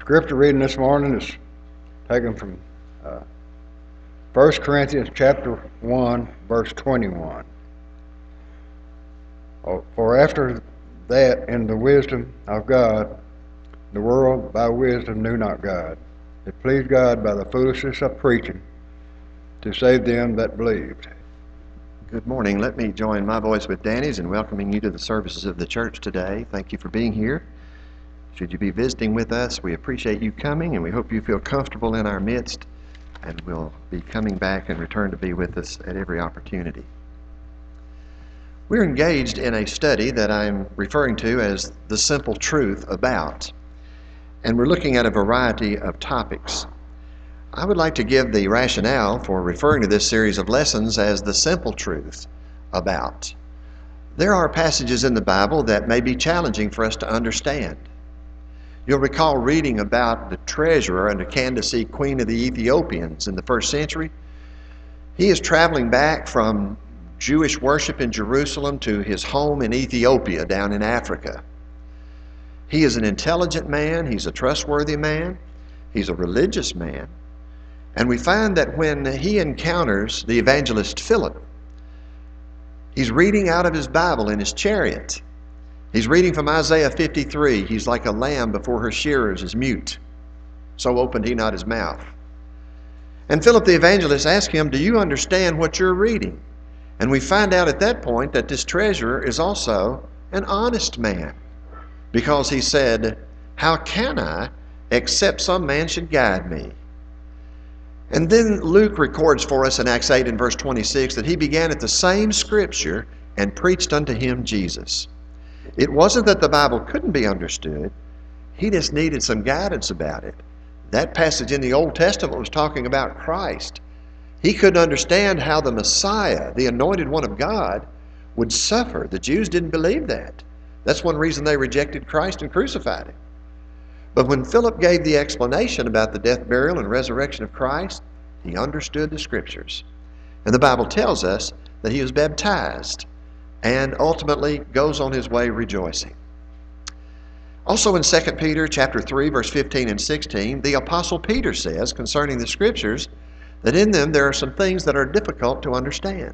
Scripture reading this morning is taken from 1 Corinthians chapter 1, verse 21. For after that, in the wisdom of God, the world by wisdom knew not God. It pleased God by the foolishness of preaching to save them that believed. Good morning. Let me join my voice with Danny's in welcoming you to the services of the church today. Thank you for being here. Should you be visiting with us, we appreciate you coming, and we hope you feel comfortable in our midst, and we'll be coming back and return to be with us at every opportunity. We're engaged in a study that I'm referring to as The Simple Truth About, and we're looking at a variety of topics. I would like to give the rationale for referring to this series of lessons as The Simple Truth About. There are passages in the Bible that may be challenging for us to understand. You'll recall reading about the treasurer under Candace, queen of the Ethiopians in the first century. He is traveling back from Jewish worship in Jerusalem to his home in Ethiopia down in Africa. He is an intelligent man, he's a trustworthy man, he's a religious man. And we find that when he encounters the evangelist Philip, he's reading out of his Bible in his chariot. He's reading from Isaiah 53. He's like a lamb before her shearers is mute. So opened he not his mouth. And Philip the evangelist asked him, do you understand what you're reading? And we find out at that point that this treasurer is also an honest man. Because he said, how can I, except some man should guide me? And then Luke records for us in Acts 8 and verse 26 that he began at the same scripture and preached unto him Jesus. It wasn't that the Bible couldn't be understood. He just needed some guidance about it. That passage in the Old Testament was talking about Christ. He couldn't understand how the Messiah, the anointed one of God, would suffer. The Jews didn't believe that. That's one reason they rejected Christ and crucified him. But when Philip gave the explanation about the death, burial, and resurrection of Christ, he understood the Scriptures. And the Bible tells us that he was baptized and ultimately goes on his way rejoicing. Also in 2 Peter chapter 3, verse 15 and 16, the Apostle Peter says concerning the Scriptures that in them there are some things that are difficult to understand.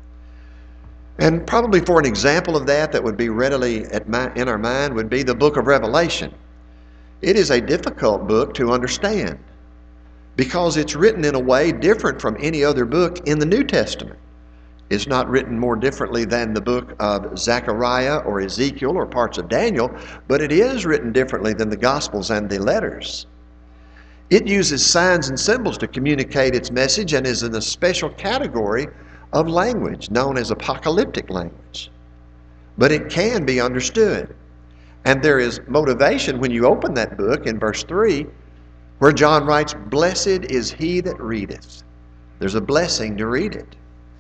And probably for an example of that would be readily in our mind would be the book of Revelation. It is a difficult book to understand because it's written in a way different from any other book in the New Testament. It's not written more differently than the book of Zechariah or Ezekiel or parts of Daniel, but it is written differently than the Gospels and the letters. It uses signs and symbols to communicate its message and is in a special category of language known as apocalyptic language. But it can be understood. And there is motivation when you open that book in verse 3 where John writes, blessed is he that readeth. There's a blessing to read it.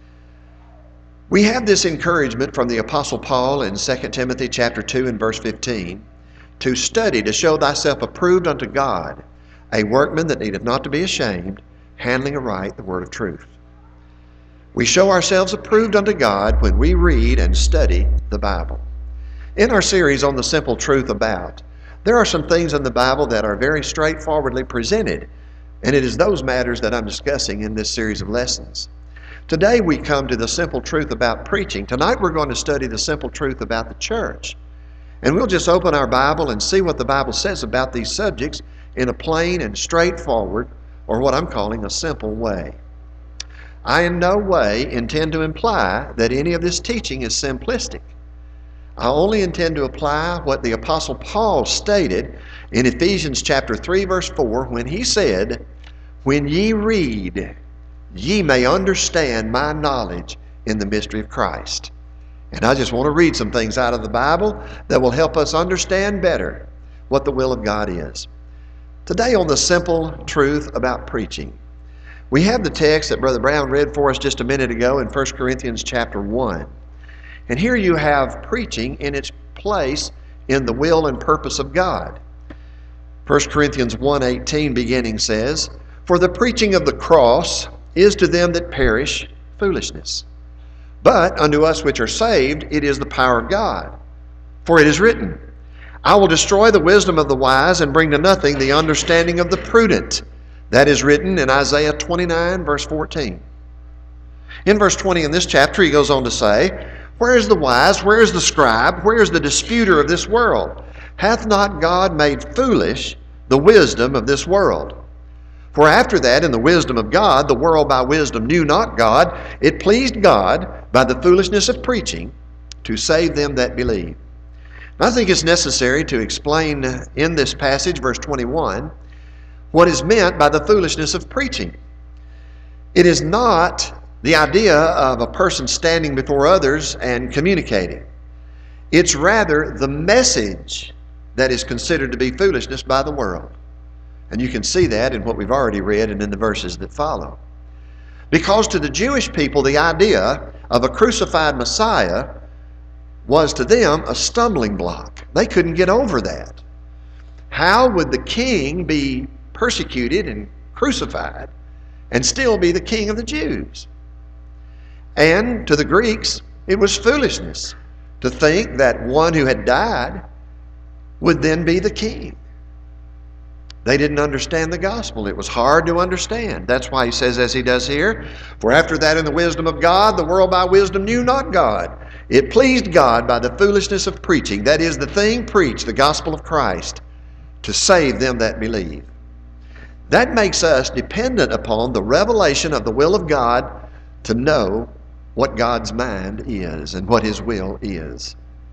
We have this encouragement from the Apostle Paul in 2 Timothy chapter 2 and verse 15 to study to show thyself approved unto God, a workman that needeth not to be ashamed, handling aright the word of truth. We show ourselves approved unto God when we read and study the Bible. In our series on the simple truth about, there are some things in the Bible that are very straightforwardly presented, and it is those matters that I'm discussing in this series of lessons. Today we come to the simple truth about preaching. Tonight we're going to study the simple truth about the church. And we'll just open our Bible and see what the Bible says about these subjects in a plain and straightforward, or what I'm calling a simple way. I in no way intend to imply that any of this teaching is simplistic. I only intend to apply what the Apostle Paul stated in Ephesians chapter 3 verse 4 when he said, when ye read, ye may understand my knowledge in the mystery of Christ. And I just want to read some things out of the Bible that will help us understand better what the will of God is. Today on the simple truth about preaching, we have the text that Brother Brown read for us just a minute ago in 1 Corinthians chapter 1. And here you have preaching in its place in the will and purpose of God. 1 Corinthians 1:18 beginning says, for the preaching of the cross is to them that perish foolishness. But unto us which are saved, it is the power of God. For it is written, I will destroy the wisdom of the wise and bring to nothing the understanding of the prudent. That is written in Isaiah 29, verse 14. In verse 20 in this chapter, he goes on to say, where is the wise? Where is the scribe? Where is the disputer of this world? Hath not God made foolish the wisdom of this world? For after that, in the wisdom of God, the world by wisdom knew not God. It pleased God by the foolishness of preaching to save them that believe. I think it's necessary to explain in this passage, verse 21, what is meant by the foolishness of preaching. It is not the idea of a person standing before others and communicating. It's rather the message that is considered to be foolishness by the world. And you can see that in what we've already read and in the verses that follow. Because to the Jewish people, the idea of a crucified Messiah was to them a stumbling block. They couldn't get over that. How would the king be persecuted and crucified and still be the king of the Jews? And to the Greeks, it was foolishness to think that one who had died would then be the king. They didn't understand the gospel. It was hard to understand. That's why he says, as he does here, for after that in the wisdom of God, the world by wisdom knew not God. It pleased God by the foolishness of preaching, that is, the thing preached, the gospel of Christ, to save them that believe. That makes us dependent upon the revelation of the will of God to know what God's mind is and what His will is.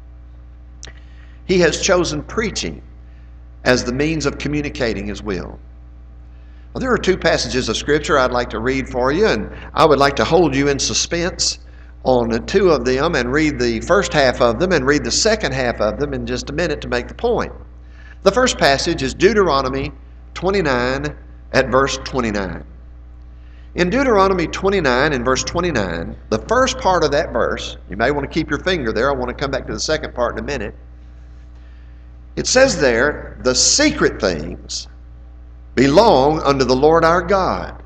He has chosen preaching as the means of communicating His will. Well, there are two passages of Scripture I'd like to read for you, and I would like to hold you in suspense on two of them and read the first half of them and read the second half of them in just a minute to make the point. The first passage is Deuteronomy 29 at verse 29. In Deuteronomy 29 and verse 29, the first part of that verse, you may want to keep your finger there, I want to come back to the second part in a minute. It says there, the secret things belong unto the Lord our God.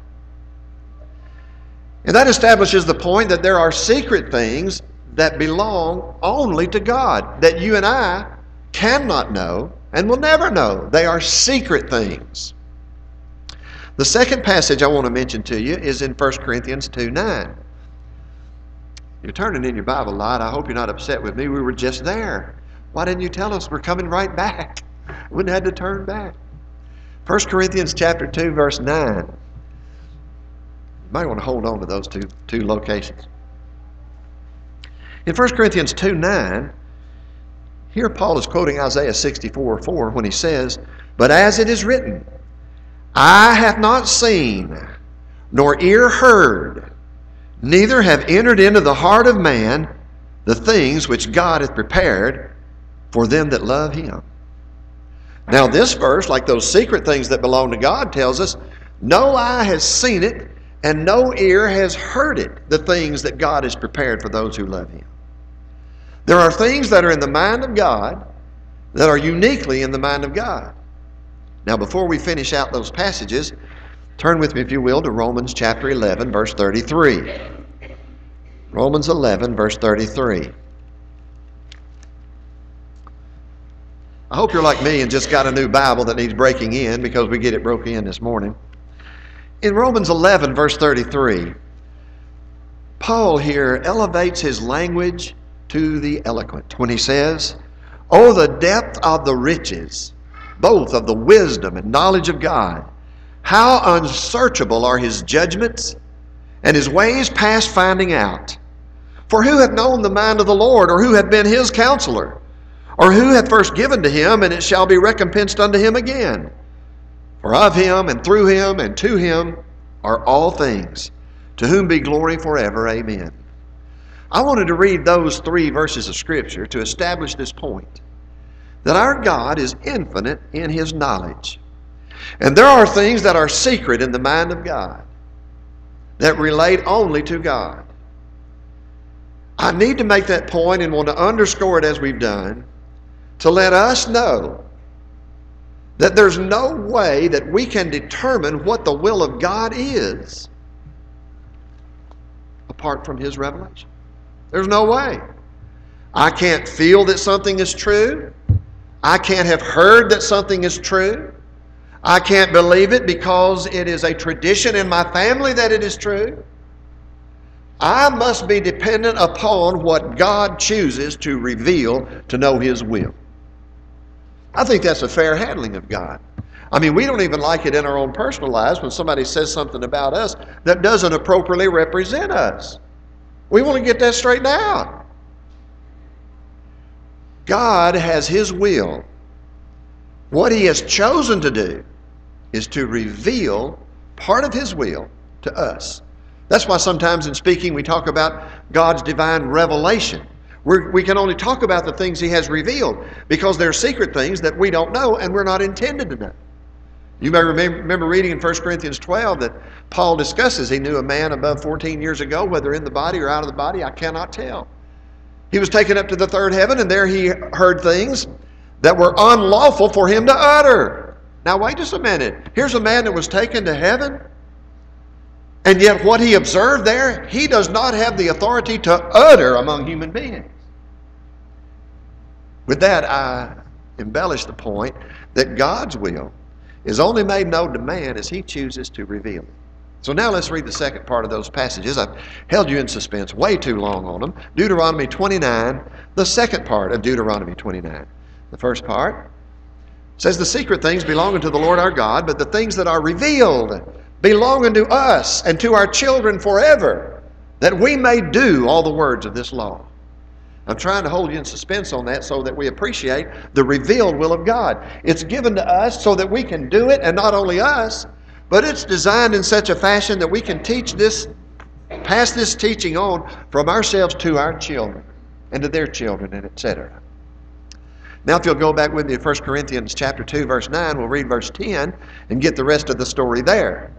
And that establishes the point that there are secret things that belong only to God, that you and I cannot know and will never know. They are secret things. The second passage I want to mention to you is in 1 Corinthians 2:9. You're turning in your Bible a lot. I hope you're not upset with me. We were just there. Why didn't you tell us? We're coming right back. We wouldn't have had to turn back. 1 Corinthians chapter 2, verse 9. You might want to hold on to those two locations. In 1 Corinthians 2:9, here Paul is quoting Isaiah 64:4 when he says, but as it is written, eye hath not seen, nor ear heard, neither have entered into the heart of man the things which God hath prepared for them that love Him. Now this verse, like those secret things that belong to God, tells us, no eye has seen it, and no ear has heard it, the things that God has prepared for those who love Him. There are things that are in the mind of God that are uniquely in the mind of God. Now, before we finish out those passages, turn with me, if you will, to Romans chapter 11, verse 33. Romans 11, verse 33. I hope you're like me and just got a new Bible that needs breaking in, because we get it broke in this morning. In Romans 11, verse 33, Paul here elevates his language to the eloquent when he says, oh, the depth of the riches, both of the wisdom and knowledge of God. How unsearchable are His judgments, and His ways past finding out. For who hath known the mind of the Lord, or who hath been His counselor? Or who hath first given to Him, and it shall be recompensed unto Him again? For of Him, and through Him, and to Him are all things, to whom be glory forever. Amen. I wanted to read those three verses of Scripture to establish this point, that our God is infinite in His knowledge. And there are things that are secret in the mind of God that relate only to God. I need to make that point and want to underscore it as we've done, to let us know that there's no way that we can determine what the will of God is apart from His revelation. There's no way. I can't feel that something is true. I can't have heard that something is true. I can't believe it because it is a tradition in my family that it is true. I must be dependent upon what God chooses to reveal to know His will. I think that's a fair handling of God. I mean, we don't even like it in our own personal lives when somebody says something about us that doesn't appropriately represent us. We want to get that straightened out. God has His will. What He has chosen to do is to reveal part of His will to us. That's why sometimes in speaking we talk about God's divine revelation. We can only talk about the things He has revealed because there are secret things that we don't know and we're not intended to know. You may remember reading in 1 Corinthians 12 that Paul discusses he knew a man above 14 years ago, whether in the body or out of the body, I cannot tell. He was taken up to the third heaven, and there he heard things that were unlawful for him to utter. Now wait just a minute. Here's a man that was taken to heaven, and yet what he observed there, he does not have the authority to utter among human beings. With that, I embellish the point that God's will is only made known to man as He chooses to reveal it. So now let's read the second part of those passages. I've held you in suspense way too long on them. Deuteronomy 29, the second part of Deuteronomy 29. The first part says, the secret things belong unto the Lord our God, but the things that are revealed belong unto us and to our children forever, that we may do all the words of this law. I'm trying to hold you in suspense on that so that we appreciate the revealed will of God. It's given to us so that we can do it, and not only us, but it's designed in such a fashion that we can teach this, pass this teaching on from ourselves to our children and to their children, and etc. Now if you'll go back with me to 1 Corinthians chapter 2, verse 9, we'll read verse 10 and get the rest of the story there.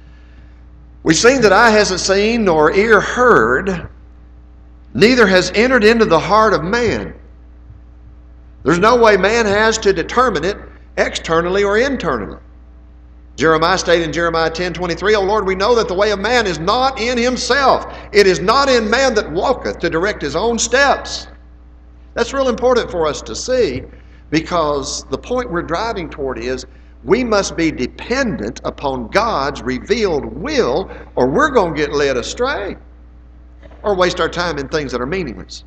We've seen that eye hasn't seen nor ear heard, neither has entered into the heart of man. There's no way man has to determine it externally or internally. Jeremiah stated in Jeremiah 10:23, O Lord, we know that the way of man is not in himself. It is not in man that walketh to direct his own steps. That's real important for us to see, because the point we're driving toward is we must be dependent upon God's revealed will, or we're going to get led astray or waste our time in things that are meaningless.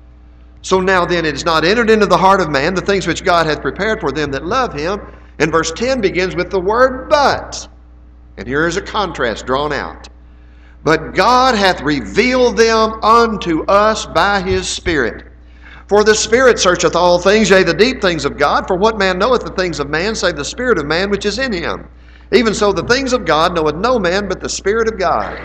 So now then, it is not entered into the heart of man the things which God hath prepared for them that love Him. And verse 10 begins with the word but. And here is a contrast drawn out. But God hath revealed them unto us by His Spirit. For the Spirit searcheth all things, yea, the deep things of God. For what man knoweth the things of man, save the Spirit of man which is in him? Even so the things of God knoweth no man but the Spirit of God.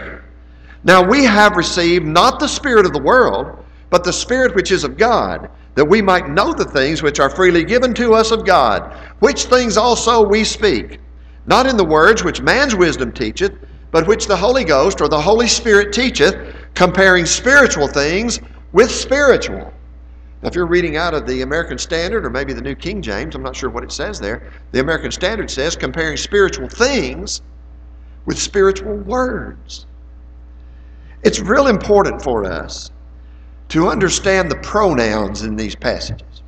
Now we have received not the spirit of the world, but the Spirit which is of God, that we might know the things which are freely given to us of God, which things also we speak, not in the words which man's wisdom teacheth, but which the Holy Ghost or the Holy Spirit teacheth, comparing spiritual things with spiritual. Now, if you're reading out of the American Standard or maybe the New King James, I'm not sure what it says there, the American Standard says comparing spiritual things with spiritual words. It's real important for us to understand the pronouns in these passages.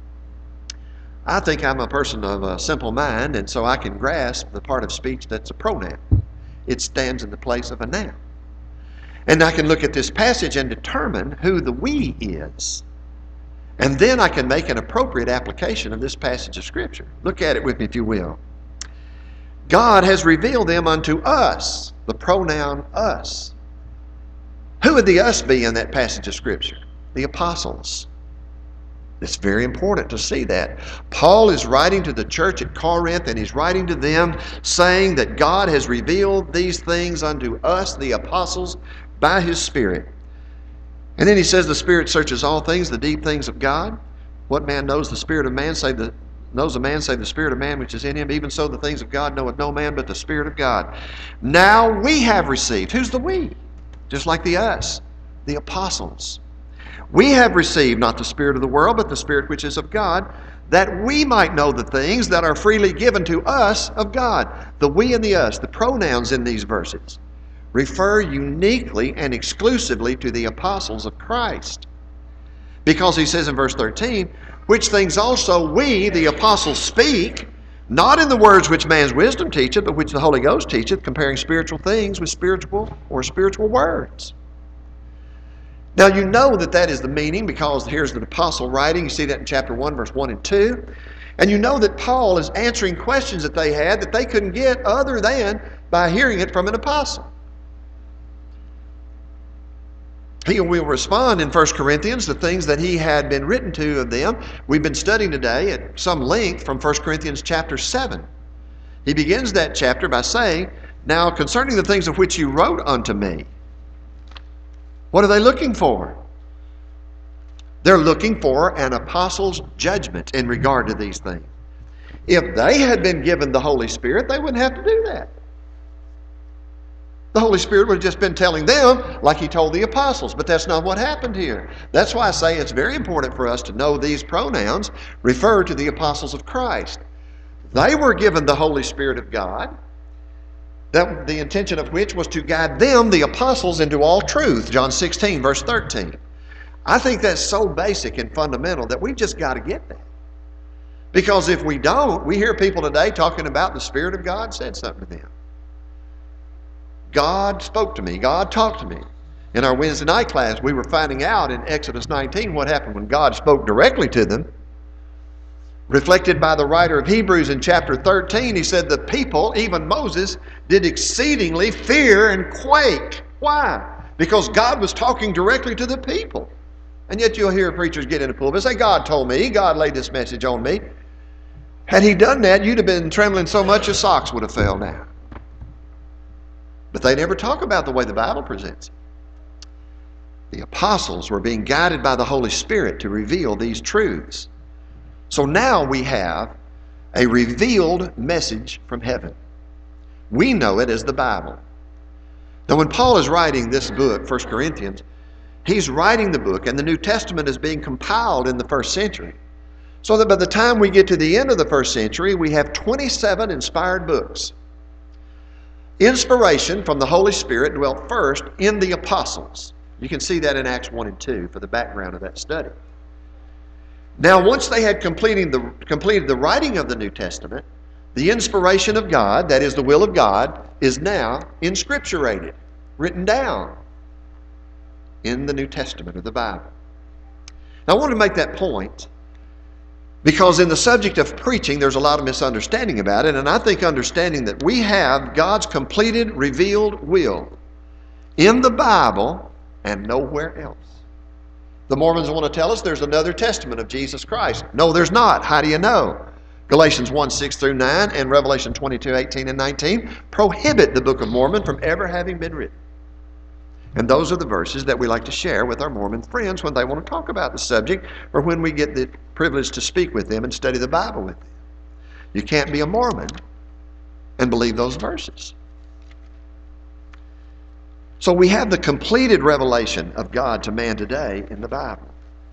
I think I'm a person of a simple mind, and so I can grasp the part of speech that's a pronoun. It stands in the place of a noun. And I can look at this passage and determine who the we is. And then I can make an appropriate application of this passage of Scripture. Look at it with me, if you will. God has revealed them unto us, the pronoun us. Who would the us be in that passage of Scripture? The apostles. It's very important to see that. Paul is writing to the church at Corinth, and he's writing to them saying that God has revealed these things unto us, the apostles, by His Spirit. And then he says the Spirit searches all things, the deep things of God. What man knows the Spirit of man, knows a man save the Spirit of man which is in him? Even so the things of God knoweth no man but the Spirit of God. Now we have received. Who's the we? Just like the us, the apostles. We have received not the spirit of the world, but the Spirit which is of God, that we might know the things that are freely given to us of God. The we and the us, the pronouns in these verses, refer uniquely and exclusively to the apostles of Christ. Because he says in verse 13, which things also we, the apostles, speak, not in the words which man's wisdom teacheth, but which the Holy Ghost teacheth, comparing spiritual things with spiritual words. Now you know that is the meaning, because here's the apostle writing. You see that in chapter 1, verse 1 and 2. And you know that Paul is answering questions that they had that they couldn't get other than by hearing it from an apostle. He will respond in 1 Corinthians to things that he had been written to of them. We've been studying today at some length from 1 Corinthians chapter 7. He begins that chapter by saying, "Now concerning the things of which you wrote unto me." What are they looking for? They're looking for an apostle's judgment in regard to these things. If they had been given the Holy Spirit, they wouldn't have to do that. The Holy Spirit would have just been telling them like he told the apostles, but that's not what happened here. That's why I say it's very important for us to know these pronouns refer to the apostles of Christ. They were given the Holy Spirit of God, that the intention of which was to guide them, the apostles, into all truth. John 16, verse 13. I think that's so basic and fundamental that we've just got to get that. Because if we don't, we hear people today talking about the Spirit of God said something to them. God spoke to me. God talked to me. In our Wednesday night class, we were finding out in Exodus 19 what happened when God spoke directly to them. Reflected by the writer of Hebrews in chapter 13, he said the people, even Moses, did exceedingly fear and quake. Why? Because God was talking directly to the people. And yet you'll hear preachers get in the pulpit and say, God told me, God laid this message on me. Had he done that, you'd have been trembling so much your socks would have fell down. But they never talk about the way the Bible presents it. The apostles were being guided by the Holy Spirit to reveal these truths. So now we have a revealed message from heaven. We know it as the Bible. Now when Paul is writing this book, 1 Corinthians, he's writing the book, and the New Testament is being compiled in the first century. So that by the time we get to the end of the first century, we have 27 inspired books. Inspiration from the Holy Spirit dwelt first in the apostles. You can see that in Acts 1 and 2 for the background of that study. Now, once they had completed the writing of the New Testament, the inspiration of God, that is the will of God, is now inscripturated, written down in the New Testament of the Bible. Now, I want to make that point because in the subject of preaching, there's a lot of misunderstanding about it, and I think understanding that we have God's completed, revealed will in the Bible and nowhere else. The Mormons want to tell us there's another testament of Jesus Christ. No, there's not. How do you know? Galatians 1, 6 through 9 and Revelation 22, 18 and 19 prohibit the Book of Mormon from ever having been written. And those are the verses that we like to share with our Mormon friends when they want to talk about the subject or when we get the privilege to speak with them and study the Bible with them. You can't be a Mormon and believe those verses. So we have the completed revelation of God to man today in the Bible.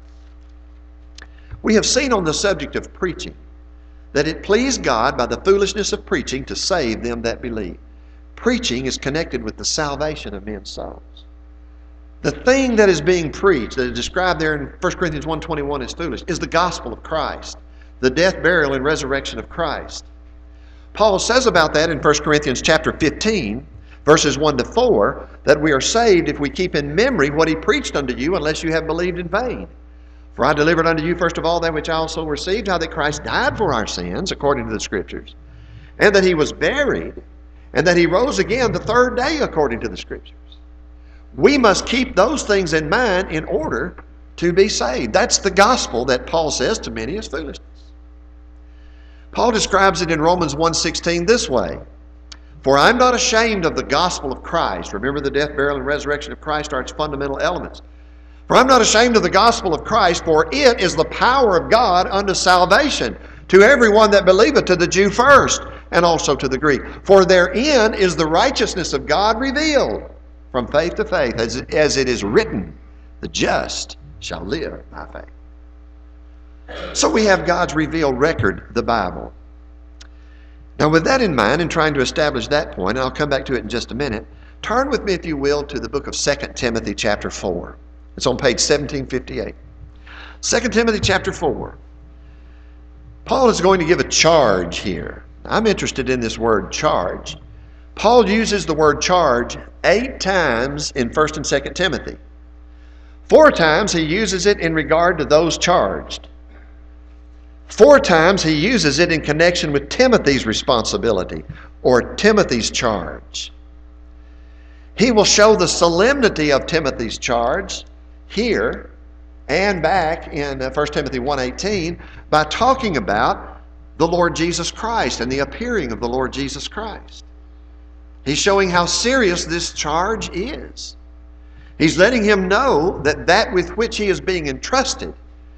We have seen on the subject of preaching that it pleased God by the foolishness of preaching to save them that believe. Preaching is connected with the salvation of men's souls. The thing that is being preached, that is described there in 1 Corinthians 1:21 as foolish, is the gospel of Christ, the death, burial, and resurrection of Christ. Paul says about that in 1 Corinthians chapter 15, verses 1 to 4, that we are saved if we keep in memory what he preached unto you, unless you have believed in vain. For I delivered unto you first of all that which I also received, how that Christ died for our sins, according to the Scriptures, and that he was buried, and that he rose again the third day, according to the Scriptures. We must keep those things in mind in order to be saved. That's the gospel that Paul says to many is foolishness. Paul describes it in Romans 1:16 this way. For I'm not ashamed of the gospel of Christ. Remember, the death, burial, and resurrection of Christ are its fundamental elements. For I'm not ashamed of the gospel of Christ, for it is the power of God unto salvation to everyone that believeth, to the Jew first, and also to the Greek. For therein is the righteousness of God revealed from faith to faith, as it is written, the just shall live by faith. So we have God's revealed record, the Bible. Now with that in mind, and trying to establish that point, and I'll come back to it in just a minute, turn with me, if you will, to the book of 2 Timothy chapter 4. It's on page 1758. 2 Timothy chapter 4. Paul is going to give a charge here. I'm interested in this word charge. Paul uses the word charge 8 times in 1st and 2nd Timothy. 4 times he uses it in regard to those charged. 4 times he uses it in connection with Timothy's responsibility or Timothy's charge. He will show the solemnity of Timothy's charge here and back in 1 Timothy 1:18 by talking about the Lord Jesus Christ and the appearing of the Lord Jesus Christ. He's showing how serious this charge is. He's letting him know that that with which he is being entrusted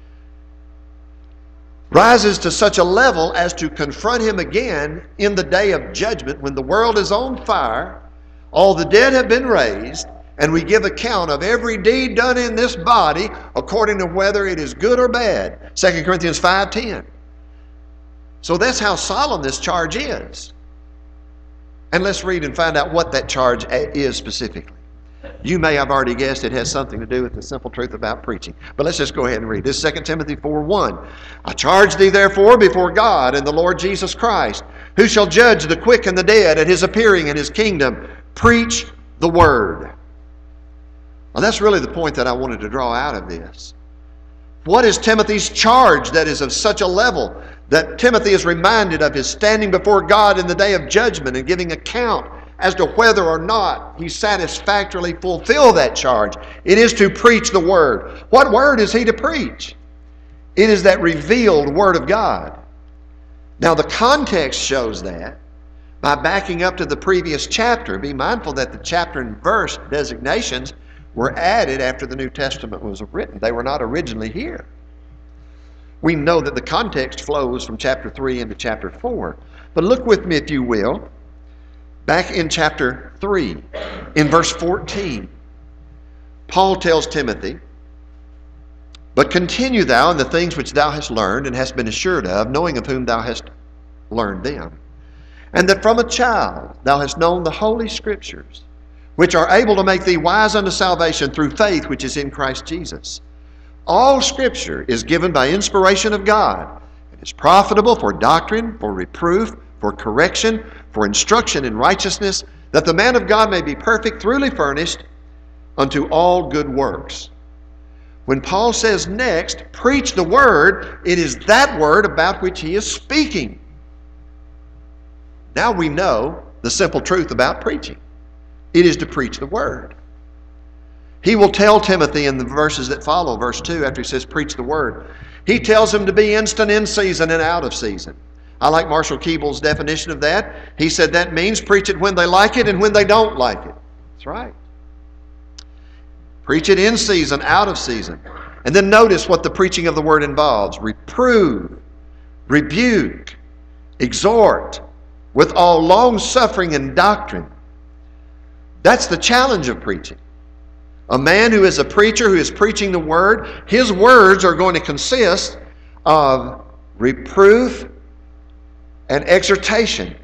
rises to such a level as to confront him again in the day of judgment when the world is on fire, all the dead have been raised, and we give account of every deed done in this body according to whether it is good or bad. 2 Corinthians 5:10. So that's how solemn this charge is. And let's read and find out what that charge is specifically. You may have already guessed it has something to do with the simple truth about preaching. But let's just go ahead and read. This is 2 Timothy 4:1. I charge thee therefore before God and the Lord Jesus Christ, who shall judge the quick and the dead at his appearing in his kingdom. Preach the word. Well, that's really the point that I wanted to draw out of this. What is Timothy's charge that is of such a level that Timothy is reminded of his standing before God in the day of judgment and giving account as to whether or not he satisfactorily fulfilled that charge? It is to preach the word. What word is he to preach? It is that revealed word of God. Now the context shows that by backing up to the previous chapter. Be mindful that the chapter and verse designations were added after the New Testament was written. They were not originally here. We know that the context flows from chapter 3 into chapter 4. But look with me, if you will, back in chapter 3, in verse 14. Paul tells Timothy, but continue thou in the things which thou hast learned and hast been assured of, knowing of whom thou hast learned them. And that from a child thou hast known the holy scriptures, which are able to make thee wise unto salvation through faith which is in Christ Jesus. All Scripture is given by inspiration of God, and is profitable for doctrine, for reproof, for correction, for instruction in righteousness, that the man of God may be perfect, thoroughly furnished unto all good works. When Paul says next, preach the word, it is that word about which he is speaking. Now we know the simple truth about preaching. It is to preach the word. He will tell Timothy in the verses that follow, verse 2, after he says preach the word, he tells him to be instant in season and out of season. I like Marshall Keeble's definition of that. He said that means preach it when they like it and when they don't like it. That's right. Preach it in season, out of season. And then notice what the preaching of the word involves. Reprove, rebuke, exhort, with all long suffering and doctrine. That's the challenge of preaching. A man who is a preacher, who is preaching the word, his words are going to consist of reproof and exhortation.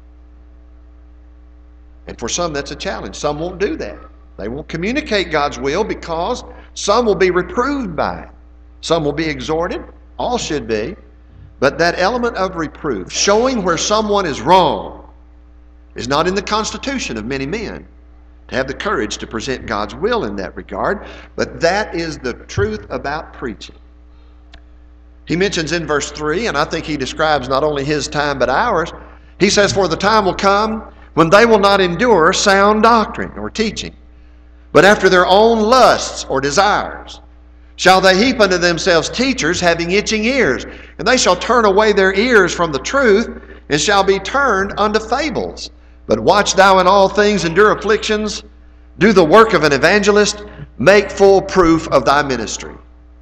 And for some, that's a challenge. Some won't do that. They won't communicate God's will because some will be reproved by it. Some will be exhorted. All should be. But that element of reproof, showing where someone is wrong, is not in the constitution of many men to have the courage to present God's will in that regard. But that is the truth about preaching. He mentions in verse 3, and I think he describes not only his time but ours, he says, for the time will come when they will not endure sound doctrine or teaching, but after their own lusts or desires shall they heap unto themselves teachers having itching ears, and they shall turn away their ears from the truth, and shall be turned unto fables. But watch thou in all things, endure afflictions, do the work of an evangelist, make full proof of thy ministry.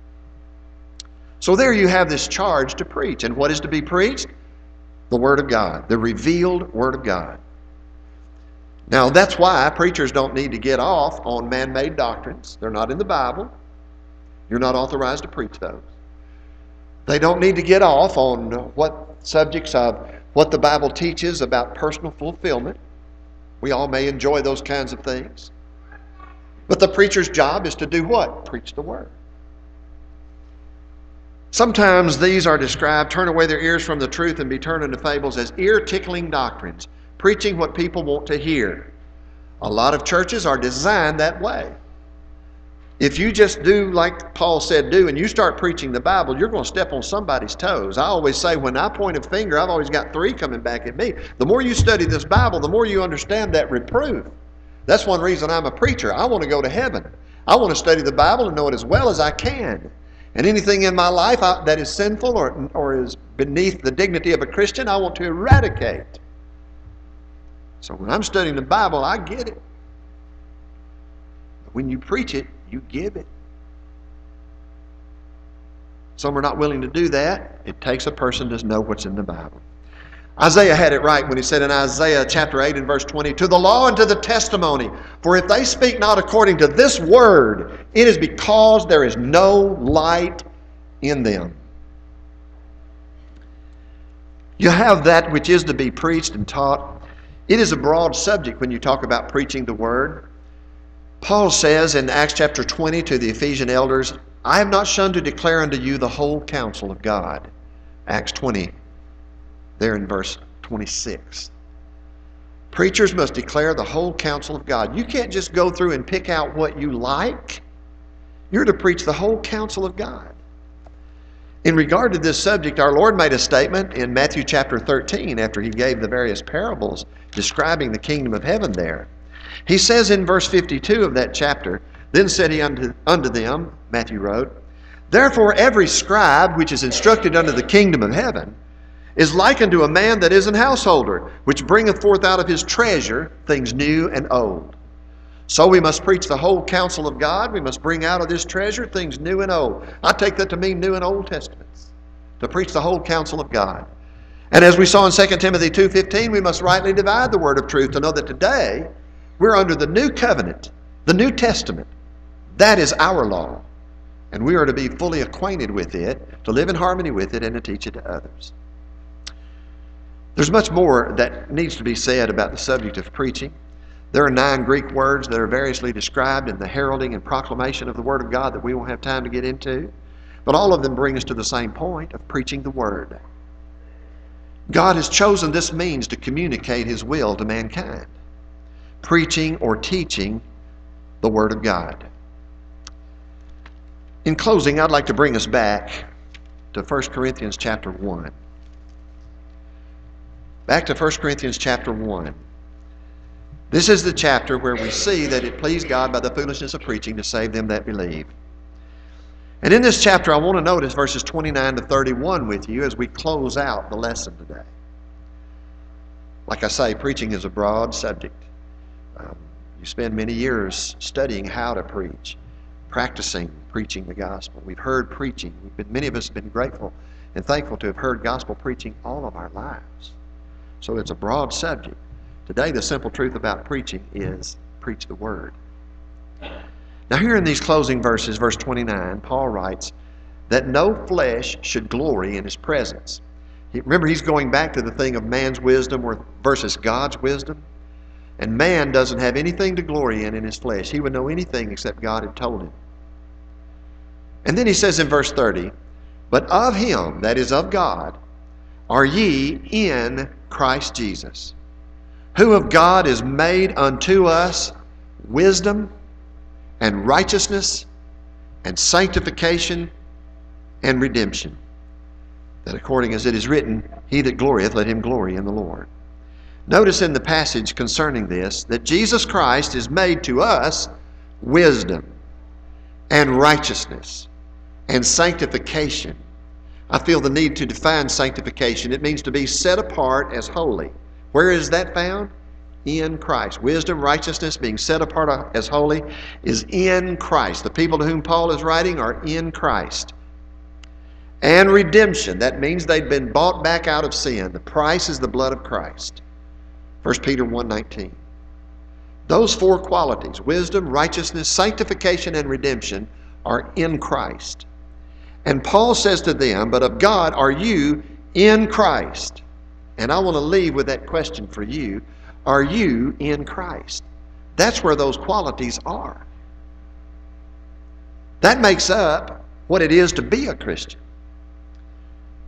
So there you have this charge to preach. And what is to be preached? The Word of God, the revealed Word of God. Now that's why preachers don't need to get off on man-made doctrines. They're not in the Bible. You're not authorized to preach those. They don't need to get off on what subjects of what the Bible teaches about personal fulfillment. We all may enjoy those kinds of things. But the preacher's job is to do what? Preach the Word. Sometimes these are described, turn away their ears from the truth and be turned into fables, as ear-tickling doctrines, preaching what people want to hear. A lot of churches are designed that way. If you just do like Paul said do, and you start preaching the Bible, you're going to step on somebody's toes. I always say when I point a finger, I've always got three coming back at me. The more you study this Bible, the more you understand that reproof. That's one reason I'm a preacher. I want to go to heaven. I want to study the Bible and know it as well as I can. And anything in my life that is sinful or is beneath the dignity of a Christian, I want to eradicate. So when I'm studying the Bible, I get it. But when you preach it, you give it. Some are not willing to do that. It takes a person to know what's in the Bible. Isaiah had it right when he said in Isaiah chapter 8 and verse 20, "To the law and to the testimony, for if they speak not according to this word, it is because there is no light in them." You have that which is to be preached and taught. It is a broad subject when you talk about preaching the word. Paul says in Acts chapter 20 to the Ephesian elders, "I have not shunned to declare unto you the whole counsel of God." Acts 20, there in verse 26. Preachers must declare the whole counsel of God. You can't just go through and pick out what you like. You're to preach the whole counsel of God. In regard to this subject, our Lord made a statement in Matthew chapter 13 after he gave the various parables describing the kingdom of heaven there. He says in verse 52 of that chapter, "Then said he unto them," Matthew wrote, "Therefore every scribe which is instructed unto the kingdom of heaven is likened to a man that is an householder, which bringeth forth out of his treasure things new and old." So we must preach the whole counsel of God. We must bring out of this treasure things new and old. I take that to mean New and Old Testaments, to preach the whole counsel of God. And as we saw in 2 Timothy 2:15, we must rightly divide the word of truth to know that today we're under the new covenant, the New Testament. That is our law. And we are to be fully acquainted with it, to live in harmony with it, and to teach it to others. There's much more that needs to be said about the subject of preaching. There are 9 Greek words that are variously described in the heralding and proclamation of the Word of God that we won't have time to get into. But all of them bring us to the same point of preaching the Word. God has chosen this means to communicate His will to mankind. Preaching or teaching the Word of God. In closing, I'd like to bring us back to 1 Corinthians chapter 1. Back to 1 Corinthians chapter 1. This is the chapter where we see that it pleased God by the foolishness of preaching to save them that believe. And in this chapter, I want to notice verses 29 to 31 with you as we close out the lesson today. Like I say, preaching is a broad subject. You spend many years studying how to preach, practicing preaching the gospel. We've heard preaching. Many of us have been grateful and thankful to have heard gospel preaching all of our lives. So it's a broad subject. Today, the simple truth about preaching is preach the word. Now here in these closing verses, verse 29, Paul writes that no flesh should glory in his presence. Remember, he's going back to the thing of man's wisdom versus God's wisdom. And man doesn't have anything to glory in his flesh. He would know anything except God had told him. And then he says in verse 30, "But of him, that is of God, are ye in Christ Jesus, who of God is made unto us wisdom and righteousness and sanctification and redemption, that according as it is written, he that glorieth, let him glory in the Lord." Notice in the passage concerning this that Jesus Christ is made to us wisdom and righteousness and sanctification. I feel the need to define sanctification. It means to be set apart as holy. Where is that found? In Christ. Wisdom, righteousness, being set apart as holy is in Christ. The people to whom Paul is writing are in Christ. And redemption. That means they've been bought back out of sin. The price is the blood of Christ. 1 Peter 1:19. Those 4 qualities, wisdom, righteousness, sanctification, and redemption, are in Christ. And Paul says to them, "But of God are you in Christ?" And I want to leave with that question for you. Are you in Christ? That's where those qualities are. That makes up what it is to be a Christian.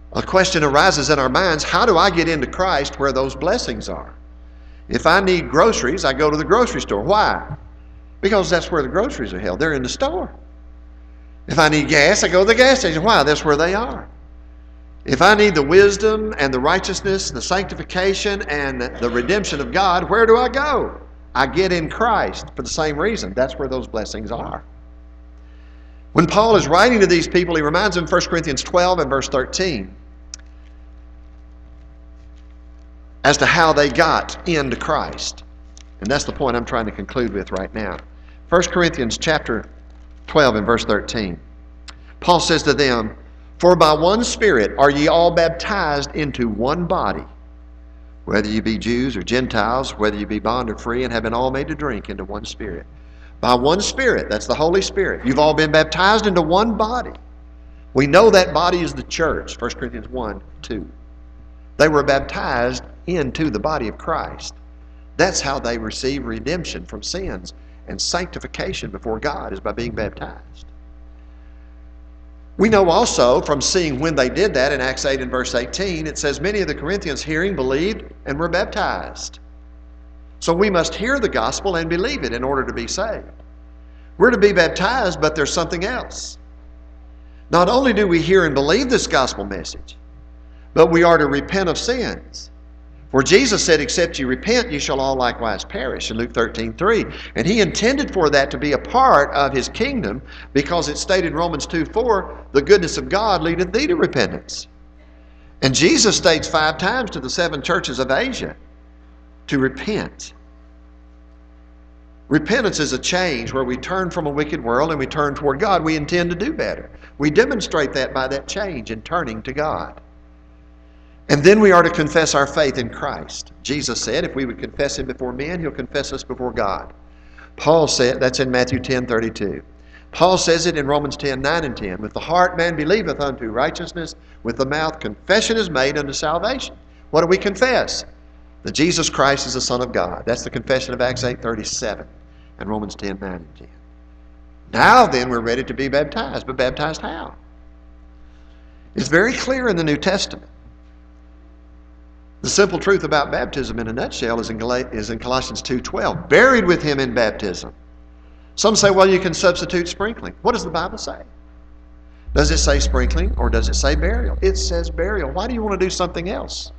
a question arises in our minds, how do I get into Christ where those blessings are? If I need groceries, I go to the grocery store. Why? Because that's where the groceries are held. They're in the store. If I need gas, I go to the gas station. Why? That's where they are. If I need the wisdom and the righteousness, the sanctification and the redemption of God, where do I go? I get in Christ for the same reason. That's where those blessings are. When Paul is writing to these people, he reminds them 1 Corinthians 12 and verse 13 as to how they got into Christ. And that's the point I'm trying to conclude with right now. 1 Corinthians chapter 12 and verse 13. Paul says to them, "For by one Spirit are ye all baptized into one body, whether ye be Jews or Gentiles, whether ye be bond or free, and have been all made to drink into one Spirit." By one Spirit, that's the Holy Spirit. You've all been baptized into one body. We know that body is the church, 1 Corinthians 1, 2. They were baptized into the body of Christ. That's how they receive redemption from sins and sanctification before God, is by being baptized. We know also from seeing when they did that in Acts 8 and verse 18, it says, many of the Corinthians hearing believed and were baptized. So we must hear the gospel and believe it in order to be saved. We're to be baptized, but there's something else. Not only do we hear and believe this gospel message, but we are to repent of sins. For Jesus said, except you repent, you shall all likewise perish, in Luke 13:3. And he intended for that to be a part of his kingdom, because it stated in Romans 2:4, the goodness of God leadeth thee to repentance. And Jesus states 5 times to the 7 churches of Asia to repent. Repentance is a change where we turn from a wicked world and we turn toward God. We intend to do better. We demonstrate that by that change in turning to God. And then we are to confess our faith in Christ. Jesus said if we would confess him before men, he'll confess us before God. Paul said, that's in Matthew 10:32. Paul says it in Romans 10:9 and 10. With the heart man believeth unto righteousness, with the mouth confession is made unto salvation. What do we confess? That Jesus Christ is the Son of God. That's the confession of Acts 8:37 and Romans 10:9 and 10. Now then we're ready to be baptized. But baptized how? It's very clear in the New Testament. The simple truth about baptism in a nutshell is in Colossians 2:12. Buried with him in baptism. Some say, well, you can substitute sprinkling. What does the Bible say? Does it say sprinkling or does it say burial? It says burial. Why do you want to do something else?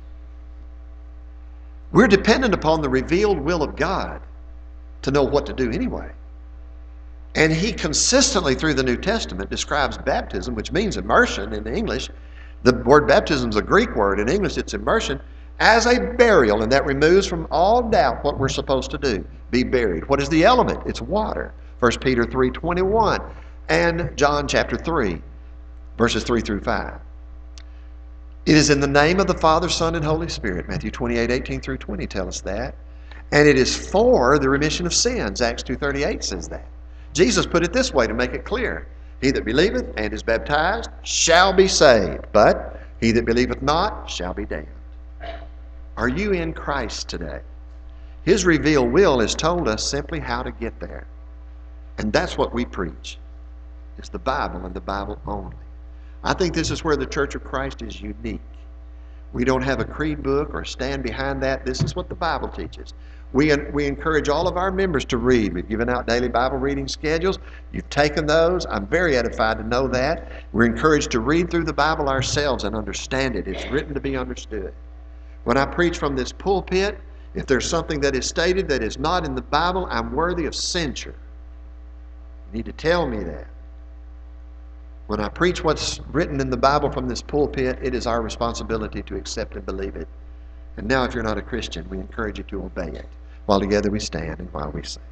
We're dependent upon the revealed will of God to know what to do anyway. And he consistently through the New Testament describes baptism, which means immersion in English. The word baptism is a Greek word. In English it's immersion, as a burial, and that removes from all doubt what we're supposed to do, be buried. What is the element? It's water. 1 Peter 3:21 and John chapter 3, verses 3 through 5. It is in the name of the Father, Son, and Holy Spirit. Matthew 28:18 through 20 tell us that. And it is for the remission of sins. Acts 2:38 says that. Jesus put it this way to make it clear. He that believeth and is baptized shall be saved, but he that believeth not shall be damned. Are you in Christ today? His revealed will has told us simply how to get there. And that's what we preach. It's the Bible and the Bible only. I think this is where the Church of Christ is unique. We don't have a creed book or stand behind that. This is what the Bible teaches. We encourage all of our members to read. We've given out daily Bible reading schedules. You've taken those. I'm very edified to know that. We're encouraged to read through the Bible ourselves and understand it. It's written to be understood. When I preach from this pulpit, if there's something that is stated that is not in the Bible, I'm worthy of censure. You need to tell me that. When I preach what's written in the Bible from this pulpit, it is our responsibility to accept and believe it. And now if you're not a Christian, we encourage you to obey it. While together we stand and while we sing.